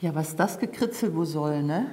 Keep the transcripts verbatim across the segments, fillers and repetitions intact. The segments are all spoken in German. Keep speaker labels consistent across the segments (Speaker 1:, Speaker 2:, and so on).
Speaker 1: Ja, was das Gekritzel wohl soll, ne?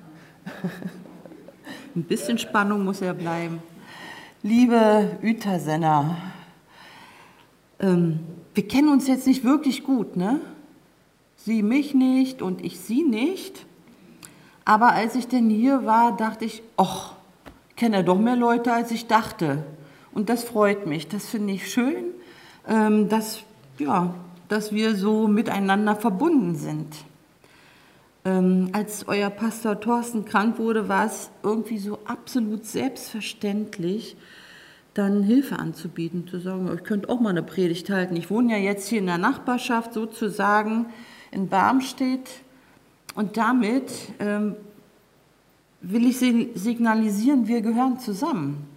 Speaker 1: Ein bisschen Spannung muss ja bleiben. Liebe Uetersenner, ähm, wir kennen uns jetzt nicht wirklich gut, ne? Sie mich nicht und ich Sie nicht. Aber als ich denn hier war, dachte ich, ach, ich kenne ja doch mehr Leute, als ich dachte. Und das freut mich, das finde ich schön, ähm, dass, ja, dass wir so miteinander verbunden sind. Ähm, als euer Pastor Thorsten krank wurde, war es irgendwie so absolut selbstverständlich, dann Hilfe anzubieten, zu sagen, ich könnte auch mal eine Predigt halten. Ich wohne ja jetzt hier in der Nachbarschaft sozusagen in Barmstedt und damit ähm, will ich signalisieren, wir gehören zusammen.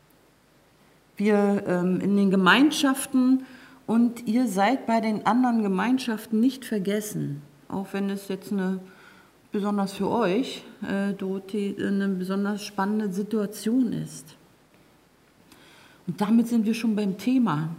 Speaker 1: Wir ähm, in den Gemeinschaften und ihr seid bei den anderen Gemeinschaften nicht vergessen, auch wenn es jetzt eine besonders für euch, äh, Dorothee, eine besonders spannende Situation ist. Und damit sind wir schon beim Thema.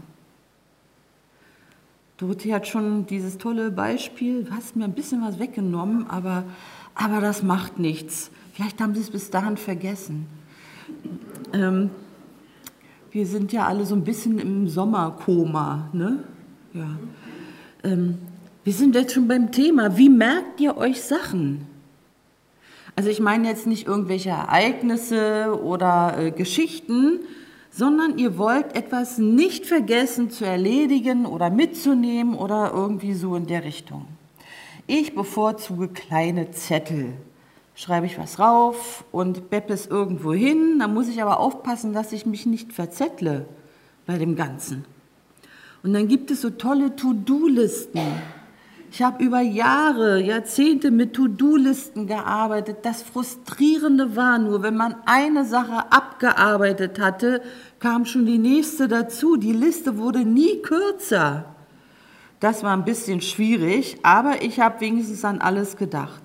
Speaker 1: Dorothee hat schon dieses tolle Beispiel, du hast mir ein bisschen was weggenommen, aber, aber das macht nichts. Vielleicht haben Sie es bis dahin vergessen. Ähm, wir sind ja alle so ein bisschen im Sommerkoma, ne? Ja. Ähm, Wir sind jetzt schon beim Thema. Wie merkt ihr euch Sachen? Also ich meine jetzt nicht irgendwelche Ereignisse oder äh, Geschichten, sondern ihr wollt etwas nicht vergessen zu erledigen oder mitzunehmen oder irgendwie so in der Richtung. Ich bevorzuge kleine Zettel. Schreibe ich was rauf und beppe es irgendwo hin. Da muss ich aber aufpassen, dass ich mich nicht verzettle bei dem Ganzen. Und dann gibt es so tolle To-Do-Listen. Ich habe über Jahre, Jahrzehnte mit To-Do-Listen gearbeitet. Das Frustrierende war nur, wenn man eine Sache abgearbeitet hatte, kam schon die nächste dazu. Die Liste wurde nie kürzer. Das war ein bisschen schwierig, aber ich habe wenigstens an alles gedacht.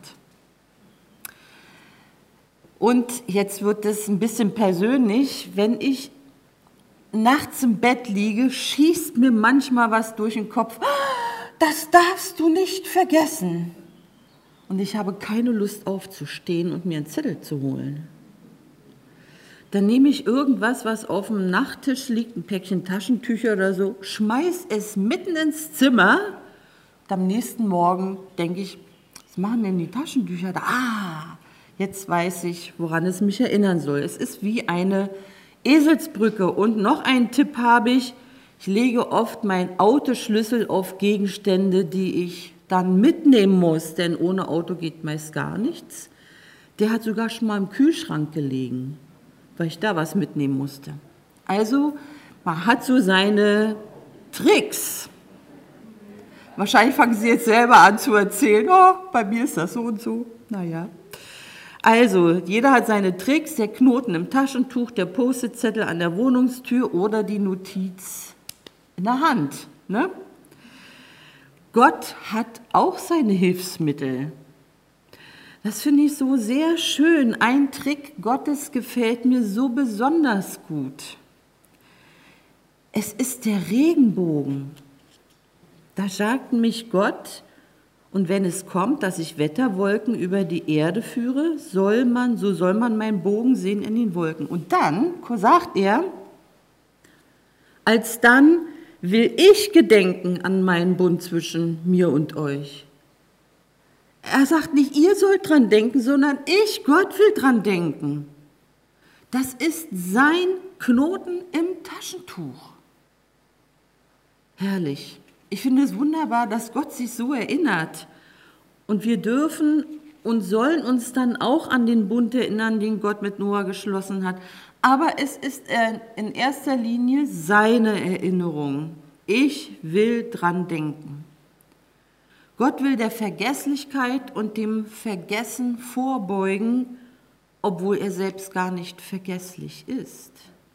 Speaker 1: Und jetzt wird es ein bisschen persönlich. Wenn ich nachts im Bett liege, schießt mir manchmal was durch den Kopf. Das darfst du nicht vergessen. Und ich habe keine Lust aufzustehen und mir einen Zettel zu holen. Dann nehme ich irgendwas, was auf dem Nachttisch liegt, ein Päckchen Taschentücher oder so, schmeiß es mitten ins Zimmer. Und am nächsten Morgen denke ich, was machen denn die Taschentücher da? Ah, jetzt weiß ich, woran es mich erinnern soll. Es ist wie eine Eselsbrücke. Und noch einen Tipp habe ich. Ich lege oft meinen Autoschlüssel auf Gegenstände, die ich dann mitnehmen muss, denn ohne Auto geht meist gar nichts. Der hat sogar schon mal im Kühlschrank gelegen, weil ich da was mitnehmen musste. Also, man hat so seine Tricks. Wahrscheinlich fangen Sie jetzt selber an zu erzählen, oh, bei mir ist das so und so. Naja. Also, jeder hat seine Tricks, der Knoten im Taschentuch, der Post-it-Zettel an der Wohnungstür oder die Notiz in der Hand. Ne? Gott hat auch seine Hilfsmittel. Das finde ich so sehr schön. Ein Trick Gottes gefällt mir so besonders gut. Es ist der Regenbogen. Da sagt mich Gott, und wenn es kommt, dass ich Wetterwolken über die Erde führe, soll man, so soll man meinen Bogen sehen in den Wolken. Und dann sagt er, alsdann will ich gedenken an meinen Bund zwischen mir und euch. Er sagt nicht, ihr sollt dran denken, sondern ich, Gott, will dran denken. Das ist sein Knoten im Taschentuch. Herrlich. Ich finde es wunderbar, dass Gott sich so erinnert. Und wir dürfen und sollen uns dann auch an den Bund erinnern, den Gott mit Noah geschlossen hat. Aber es ist in erster Linie seine Erinnerung. Ich will dran denken. Gott will der Vergesslichkeit und dem Vergessen vorbeugen, obwohl er selbst gar nicht vergesslich ist.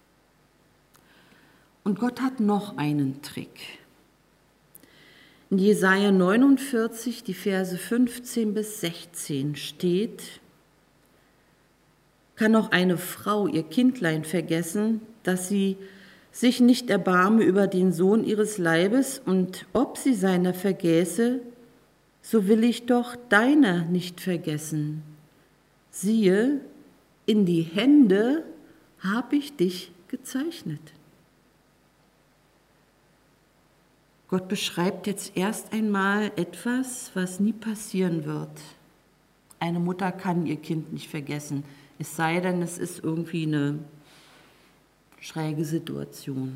Speaker 1: Und Gott hat noch einen Trick. In Jesaja neunundvierzig, die Verse fünfzehn bis sechzehn steht: Kann auch eine Frau ihr Kindlein vergessen, dass sie sich nicht erbarme über den Sohn ihres Leibes, und ob sie seiner vergäße, so will ich doch deine nicht vergessen. Siehe, in die Hände habe ich dich gezeichnet. Gott beschreibt jetzt erst einmal etwas, was nie passieren wird. Eine Mutter kann ihr Kind nicht vergessen, es sei denn, es ist irgendwie eine schräge Situation.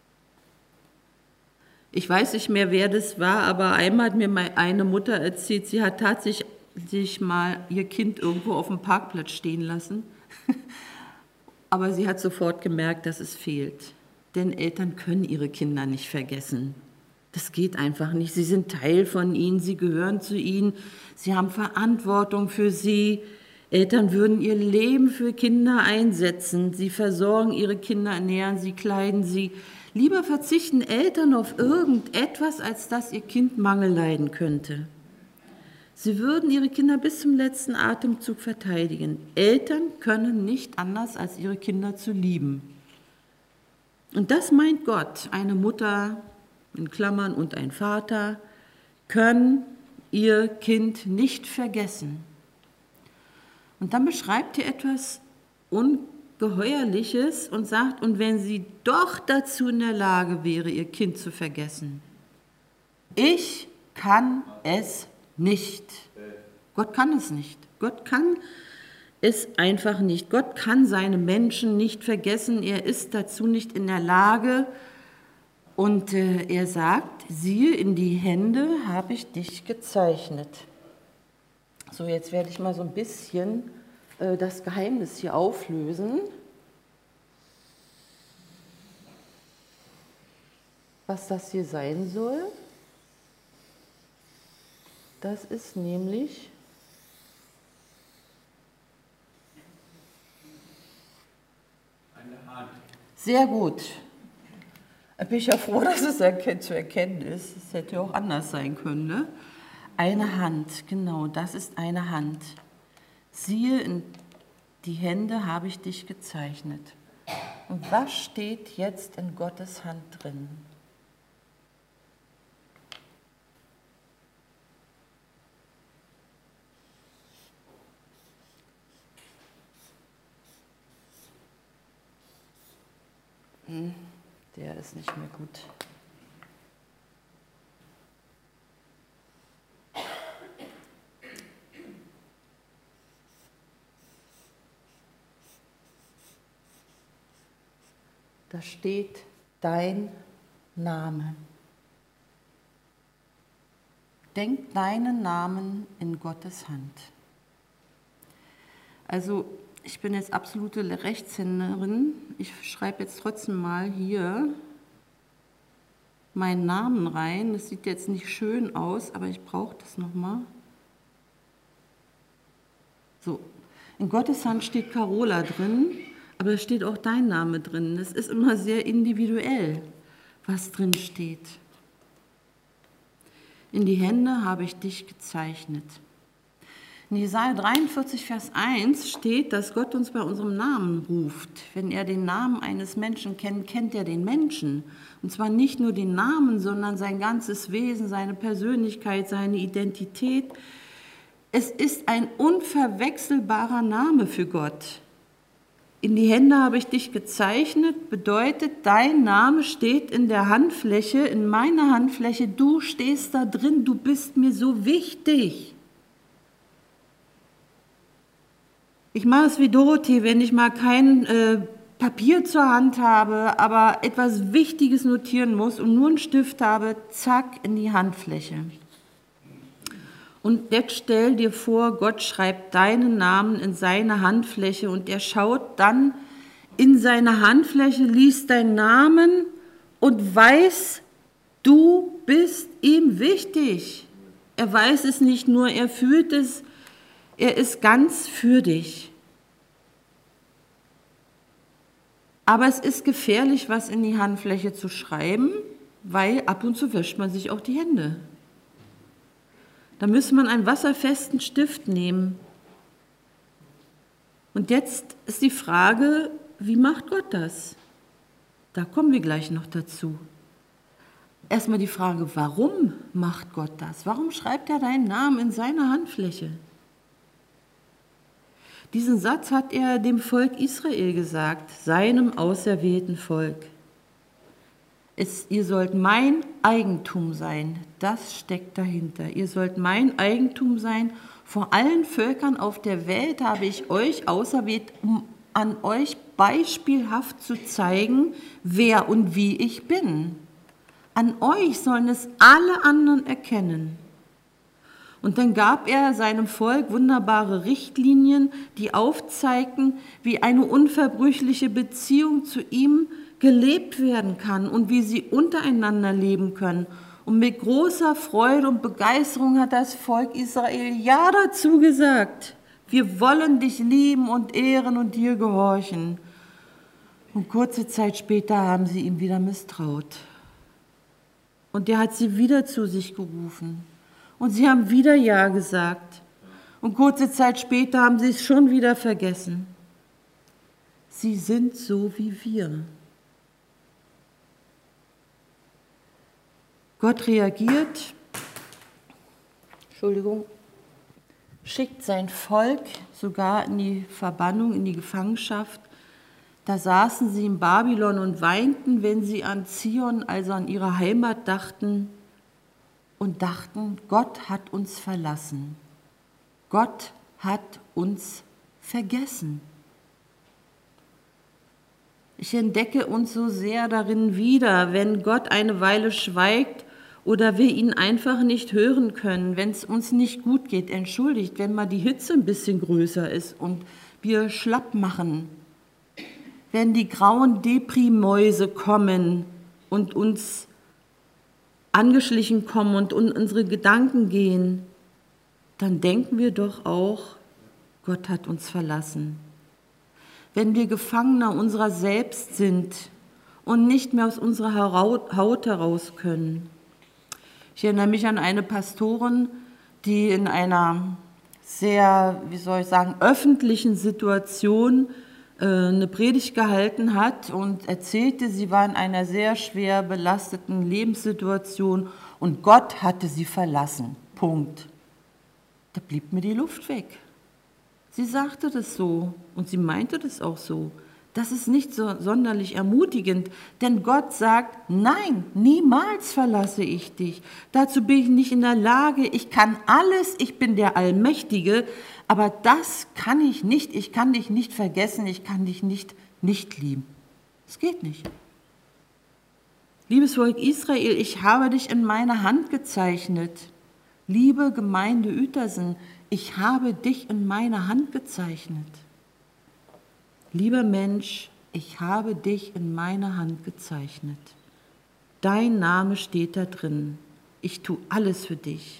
Speaker 1: Ich weiß nicht mehr, wer das war, aber einmal hat mir eine Mutter erzählt, sie hat tatsächlich mal ihr Kind irgendwo auf dem Parkplatz stehen lassen, aber sie hat sofort gemerkt, dass es fehlt. Denn Eltern können ihre Kinder nicht vergessen. Das geht einfach nicht. Sie sind Teil von ihnen, sie gehören zu ihnen, sie haben Verantwortung für sie. Eltern würden ihr Leben für Kinder einsetzen. Sie versorgen ihre Kinder, ernähren sie, kleiden sie. Lieber verzichten Eltern auf irgendetwas, als dass ihr Kind Mangel leiden könnte. Sie würden ihre Kinder bis zum letzten Atemzug verteidigen. Eltern können nicht anders, als ihre Kinder zu lieben. Und das meint Gott. Eine Mutter, in Klammern, und ein Vater können ihr Kind nicht vergessen. Und dann beschreibt er etwas Ungeheuerliches und sagt, und wenn sie doch dazu in der Lage wäre, ihr Kind zu vergessen, ich kann es nicht. Gott kann es nicht. Gott kann es einfach nicht. Gott kann seine Menschen nicht vergessen. Er ist dazu nicht in der Lage. Und äh, er sagt, siehe, in die Hände habe ich dich gezeichnet. So, jetzt werde ich mal so ein bisschen äh, das Geheimnis hier auflösen. Was das hier sein soll, das ist nämlich eine Hand. Sehr gut. Ich bin ja froh, dass es zu erkennen ist. Es hätte auch anders sein können. Ne? Eine Hand, genau, das ist eine Hand. Siehe, in die Hände habe ich dich gezeichnet. Und was steht jetzt in Gottes Hand drin? Hm. Der ist nicht mehr gut. Da steht dein Name. Denk deinen Namen in Gottes Hand. Also, ich bin jetzt absolute Rechtshänderin. Ich schreibe jetzt trotzdem mal hier meinen Namen rein. Das sieht jetzt nicht schön aus, aber ich brauche das nochmal. So, in Gottes Hand steht Carola drin, aber es steht auch dein Name drin. Das ist immer sehr individuell, was drin steht. In die Hände habe ich dich gezeichnet. In Jesaja dreiundvierzig, Vers eins steht, dass Gott uns bei unserem Namen ruft. Wenn er den Namen eines Menschen kennt, kennt er den Menschen. Und zwar nicht nur den Namen, sondern sein ganzes Wesen, seine Persönlichkeit, seine Identität. Es ist ein unverwechselbarer Name für Gott. In die Hände habe ich dich gezeichnet, bedeutet, dein Name steht in der Handfläche, in meiner Handfläche. Du stehst da drin, du bist mir so wichtig. Ich mache es wie Dorothee, wenn ich mal kein äh, Papier zur Hand habe, aber etwas Wichtiges notieren muss und nur einen Stift habe, zack, in die Handfläche. Und jetzt stell dir vor, Gott schreibt deinen Namen in seine Handfläche und er schaut dann in seine Handfläche, liest deinen Namen und weiß, du bist ihm wichtig. Er weiß es nicht nur, er fühlt es. Er ist ganz für dich. Aber es ist gefährlich, was in die Handfläche zu schreiben, weil ab und zu wäscht man sich auch die Hände. Da müsste man einen wasserfesten Stift nehmen. Und jetzt ist die Frage, wie macht Gott das? Da kommen wir gleich noch dazu. Erstmal die Frage, warum macht Gott das? Warum schreibt er deinen Namen in seine Handfläche? Diesen Satz hat er dem Volk Israel gesagt, seinem auserwählten Volk. Es, ihr sollt mein Eigentum sein, das steckt dahinter. Ihr sollt mein Eigentum sein. Vor allen Völkern auf der Welt habe ich euch auserwählt, um an euch beispielhaft zu zeigen, wer und wie ich bin. An euch sollen es alle anderen erkennen. Und dann gab er seinem Volk wunderbare Richtlinien, die aufzeigten, wie eine unverbrüchliche Beziehung zu ihm gelebt werden kann und wie sie untereinander leben können. Und mit großer Freude und Begeisterung hat das Volk Israel Ja dazu gesagt. Wir wollen dich lieben und ehren und dir gehorchen. Und kurze Zeit später haben sie ihm wieder misstraut. Und er hat sie wieder zu sich gerufen. Und sie haben wieder Ja gesagt. Und kurze Zeit später haben sie es schon wieder vergessen. Sie sind so wie wir. Gott reagiert, Entschuldigung, schickt sein Volk sogar in die Verbannung, in die Gefangenschaft. Da saßen sie in Babylon und weinten, wenn sie an Zion, also an ihre Heimat dachten und dachten, Gott hat uns verlassen. Gott hat uns vergessen. Ich entdecke uns so sehr darin wieder, wenn Gott eine Weile schweigt oder wir ihn einfach nicht hören können, wenn es uns nicht gut geht, entschuldigt, wenn mal die Hitze ein bisschen größer ist und wir schlapp machen, wenn die grauen Deprimäuse kommen und uns angeschlichen kommen und in unsere Gedanken gehen, dann denken wir doch auch, Gott hat uns verlassen. Wenn wir Gefangener unserer selbst sind und nicht mehr aus unserer Haut heraus können. Ich erinnere mich an eine Pastorin, die in einer sehr, wie soll ich sagen, öffentlichen Situation äh, eine Predigt gehalten hat und erzählte, sie war in einer sehr schwer belasteten Lebenssituation und Gott hatte sie verlassen. Punkt. Da blieb mir die Luft weg. Sie sagte das so und sie meinte das auch so. Das ist nicht so sonderlich ermutigend, denn Gott sagt, nein, niemals verlasse ich dich. Dazu bin ich nicht in der Lage, ich kann alles, ich bin der Allmächtige, aber das kann ich nicht, ich kann dich nicht vergessen, ich kann dich nicht nicht lieben. Es geht nicht. Liebes Volk Israel, ich habe dich in meine Hand gezeichnet. Liebe Gemeinde Uetersen, ich habe dich in meine Hand gezeichnet. Lieber Mensch, ich habe dich in meine Hand gezeichnet. Dein Name steht da drin. Ich tue alles für dich.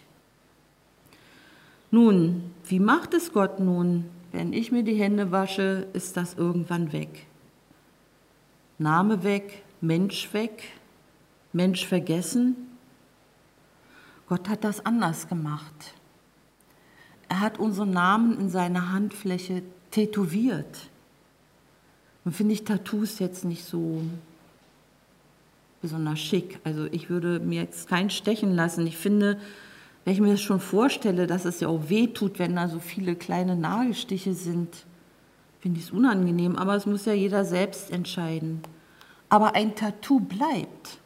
Speaker 1: Nun, wie macht es Gott nun? Wenn ich mir die Hände wasche, ist das irgendwann weg. Name weg, Mensch weg, Mensch vergessen. Gott hat das anders gemacht. Er hat unseren Namen in seine Handfläche tätowiert. Und finde ich Tattoos jetzt nicht so besonders schick. Also ich würde mir jetzt keinen stechen lassen. Ich finde, wenn ich mir das schon vorstelle, dass es ja auch weh tut, wenn da so viele kleine Nagelstiche sind, finde ich es unangenehm. Aber es muss ja jeder selbst entscheiden. Aber ein Tattoo bleibt.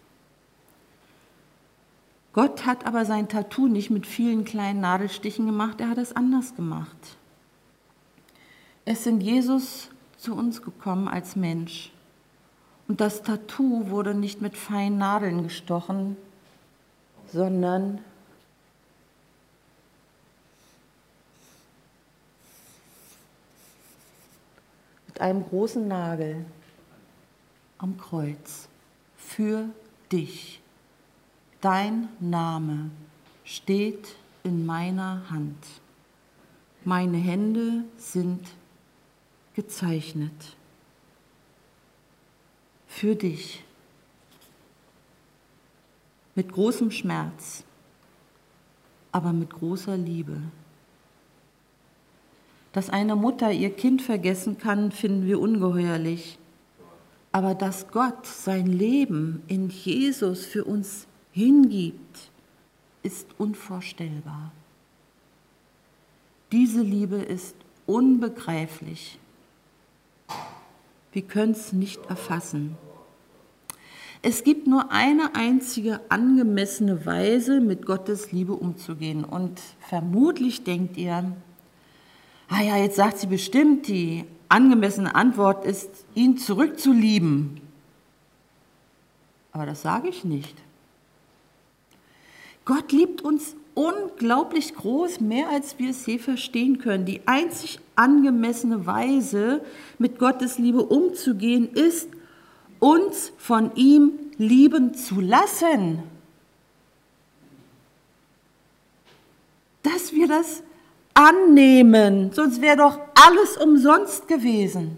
Speaker 1: Gott hat aber sein Tattoo nicht mit vielen kleinen Nadelstichen gemacht, er hat es anders gemacht. Er ist in Jesus zu uns gekommen als Mensch. Und das Tattoo wurde nicht mit feinen Nadeln gestochen, sondern mit einem großen Nagel am Kreuz für dich. Dein Name steht in meiner Hand. Meine Hände sind gezeichnet. Für dich. Mit großem Schmerz, aber mit großer Liebe. Dass eine Mutter ihr Kind vergessen kann, finden wir ungeheuerlich. Aber dass Gott sein Leben in Jesus für uns hingibt, ist unvorstellbar. Diese Liebe ist unbegreiflich. Wir können es nicht erfassen. Es gibt nur eine einzige angemessene Weise, mit Gottes Liebe umzugehen. Und vermutlich denkt ihr, ah ja, jetzt sagt sie bestimmt, die angemessene Antwort ist, ihn zurückzulieben. Aber das sage ich nicht. Gott liebt uns unglaublich groß, mehr als wir es je verstehen können. Die einzig angemessene Weise, mit Gottes Liebe umzugehen, ist, uns von ihm lieben zu lassen. Dass wir das annehmen, sonst wäre doch alles umsonst gewesen.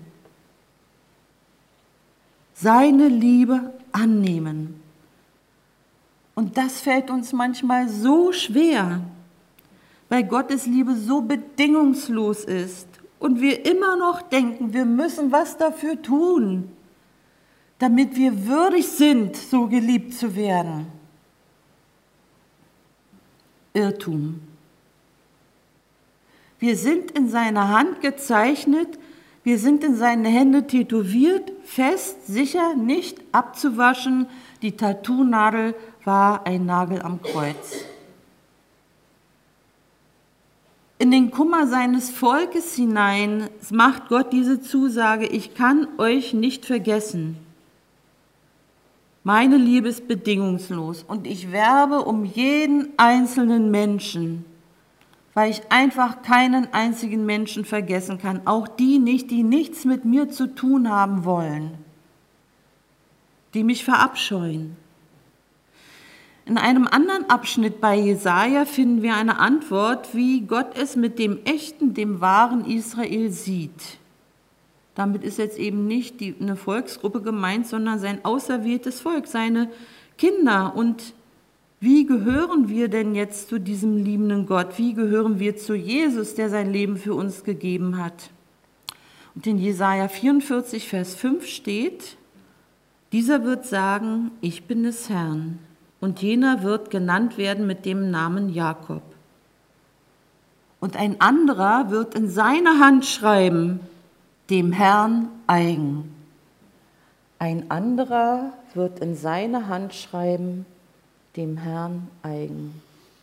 Speaker 1: Seine Liebe annehmen. Und das fällt uns manchmal so schwer, weil Gottes Liebe so bedingungslos ist und wir immer noch denken, wir müssen was dafür tun, damit wir würdig sind, so geliebt zu werden. Irrtum. Wir sind in seiner Hand gezeichnet, wir sind in seine Hände tätowiert, fest, sicher, nicht abzuwaschen. Die Tattoo-Nadel war ein Nagel am Kreuz. In den Kummer seines Volkes hinein macht Gott diese Zusage, ich kann euch nicht vergessen. Meine Liebe ist bedingungslos und ich werbe um jeden einzelnen Menschen, weil ich einfach keinen einzigen Menschen vergessen kann, auch die nicht, die nichts mit mir zu tun haben wollen, die mich verabscheuen. In einem anderen Abschnitt bei Jesaja finden wir eine Antwort, wie Gott es mit dem echten, dem wahren Israel sieht. Damit ist jetzt eben nicht die, eine Volksgruppe gemeint, sondern sein auserwähltes Volk, seine Kinder. Und wie gehören wir denn jetzt zu diesem liebenden Gott? Wie gehören wir zu Jesus, der sein Leben für uns gegeben hat? Und in Jesaja vierundvierzig, Vers fünf steht, dieser wird sagen, ich bin des Herrn, und jener wird genannt werden mit dem Namen Jakob. Und ein anderer wird in seine Hand schreiben, dem Herrn eigen. Ein anderer wird in seine Hand schreiben, dem Herrn eigen.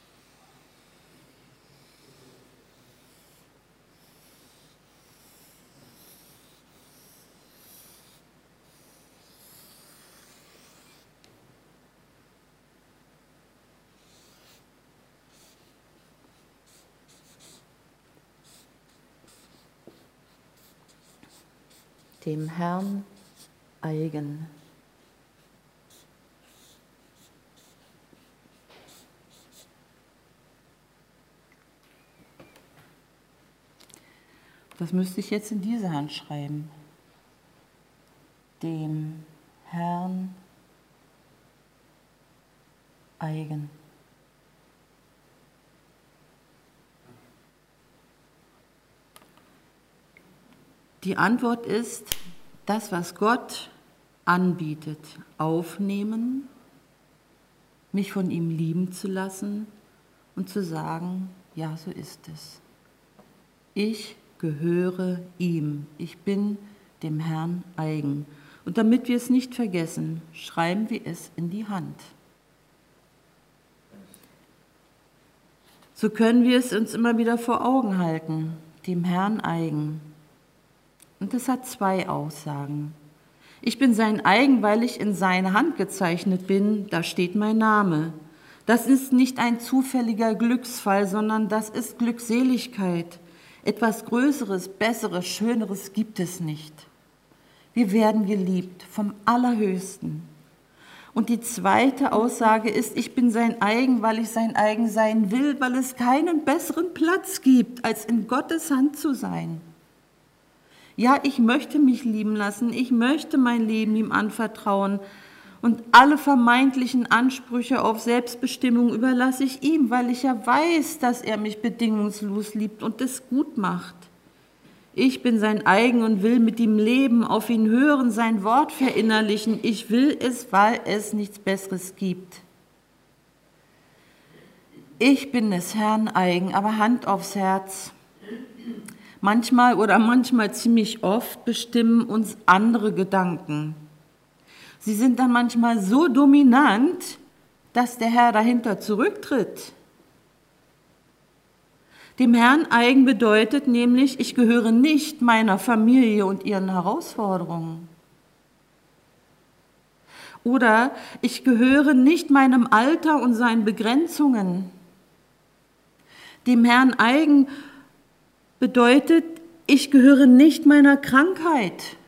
Speaker 1: Dem Herrn eigen. Das müsste ich jetzt in diese Hand schreiben. Dem Herrn eigen. Die Antwort ist, das, was Gott anbietet, aufnehmen, mich von ihm lieben zu lassen und zu sagen, ja, so ist es. Ich gehöre ihm, ich bin dem Herrn eigen. Und damit wir es nicht vergessen, schreiben wir es in die Hand. So können wir es uns immer wieder vor Augen halten, dem Herrn eigen. Und das hat zwei Aussagen. Ich bin sein eigen, weil ich in seine Hand gezeichnet bin, da steht mein Name. Das ist nicht ein zufälliger Glücksfall, sondern das ist Glückseligkeit. Etwas Größeres, Besseres, Schöneres gibt es nicht. Wir werden geliebt vom Allerhöchsten. Und die zweite Aussage ist, ich bin sein eigen, weil ich sein eigen sein will, weil es keinen besseren Platz gibt, als in Gottes Hand zu sein. Ja, ich möchte mich lieben lassen, ich möchte mein Leben ihm anvertrauen und alle vermeintlichen Ansprüche auf Selbstbestimmung überlasse ich ihm, weil ich ja weiß, dass er mich bedingungslos liebt und es gut macht. Ich bin sein eigen und will mit ihm leben, auf ihn hören, sein Wort verinnerlichen. Ich will es, weil es nichts Besseres gibt. Ich bin des Herrn eigen, aber Hand aufs Herz. Manchmal oder manchmal ziemlich oft bestimmen uns andere Gedanken. Sie sind dann manchmal so dominant, dass der Herr dahinter zurücktritt. Dem Herrn eigen bedeutet nämlich, ich gehöre nicht meiner Familie und ihren Herausforderungen. Oder ich gehöre nicht meinem Alter und seinen Begrenzungen. Dem Herrn eigen bedeutet, ich gehöre nicht meiner Krankheit.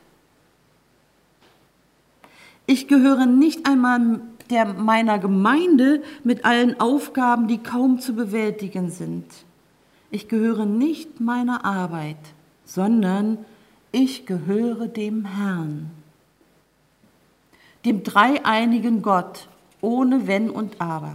Speaker 1: Ich gehöre nicht einmal der, meiner Gemeinde mit allen Aufgaben, die kaum zu bewältigen sind. Ich gehöre nicht meiner Arbeit, sondern ich gehöre dem Herrn, dem dreieinigen Gott, ohne Wenn und Aber.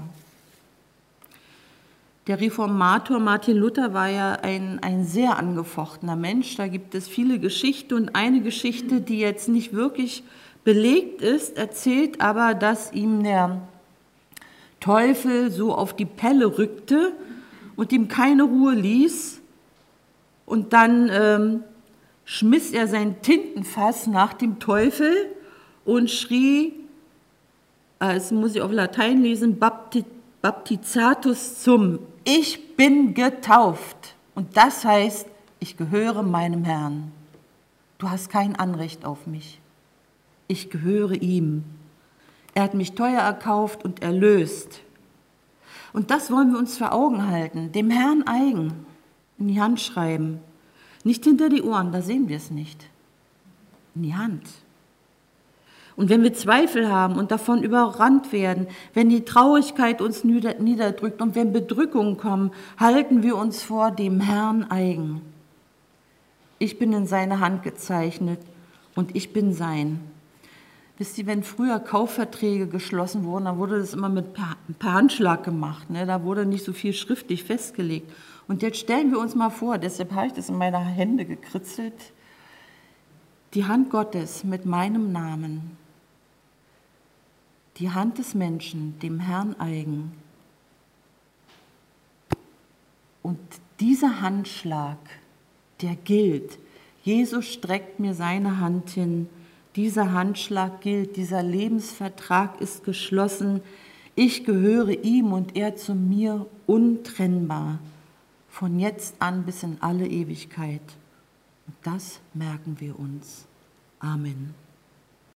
Speaker 1: Der Reformator Martin Luther war ja ein, ein sehr angefochtener Mensch. Da gibt es viele Geschichten und eine Geschichte, die jetzt nicht wirklich belegt ist, erzählt aber, dass ihm der Teufel so auf die Pelle rückte und ihm keine Ruhe ließ. Und dann ähm, schmiss er sein Tintenfass nach dem Teufel und schrie, äh, das muss ich auf Latein lesen, Bapti, Baptizatus sum, ich bin getauft. Und das heißt, ich gehöre meinem Herrn. Du hast kein Anrecht auf mich. Ich gehöre ihm. Er hat mich teuer erkauft und erlöst. Und das wollen wir uns vor Augen halten, dem Herrn eigen, in die Hand schreiben. Nicht hinter die Ohren, da sehen wir es nicht. In die Hand. Und wenn wir Zweifel haben und davon überrannt werden, wenn die Traurigkeit uns niederdrückt und wenn Bedrückungen kommen, halten wir uns vor dem Herrn eigen. Ich bin in seine Hand gezeichnet und ich bin sein. Wisst ihr, wenn früher Kaufverträge geschlossen wurden, dann wurde das immer mit per, per Handschlag gemacht. Ne? Da wurde nicht so viel schriftlich festgelegt. Und jetzt stellen wir uns mal vor, deshalb habe ich das in meine Hände gekritzelt, die Hand Gottes mit meinem Namen, die Hand des Menschen, dem Herrn eigen. Und dieser Handschlag, der gilt. Jesus streckt mir seine Hand hin. Dieser Handschlag gilt, dieser Lebensvertrag ist geschlossen. Ich gehöre ihm und er zu mir untrennbar, von jetzt an bis in alle Ewigkeit. Und das merken wir uns. Amen.